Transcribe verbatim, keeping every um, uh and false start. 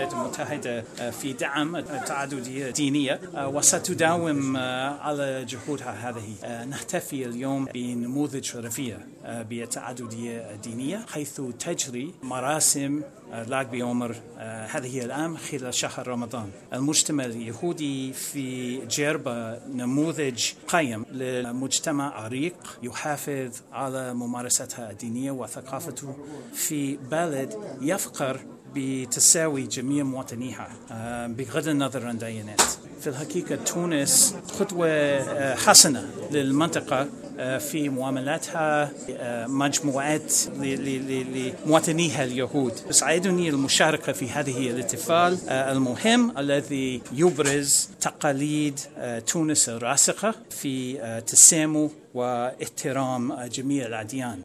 الولايات المتحدة في دعم التعددية الدينية وستداوم على جهودها هذه. نحتفي اليوم بنموذج رفيع بالتعددية الدينية، حيث تجري مراسم لاق بيومر هذه العام خلال شهر رمضان. المجتمع اليهودي في جربة نموذج قيم لمجتمع عريق يحافظ على ممارستها الدينية وثقافته في بلد يفخر بتساوي جميع مواطنيها بغض النظر عن ديانات. في الحقيقة تونس خطوة حسنة للمنطقة في معاملاتها مجموعات لمواطنيها اليهود. يسعدني المشاركة في هذه الاحتفال المهم الذي يبرز تقاليد تونس الراسخة في تسامح واحترام جميع الأديان.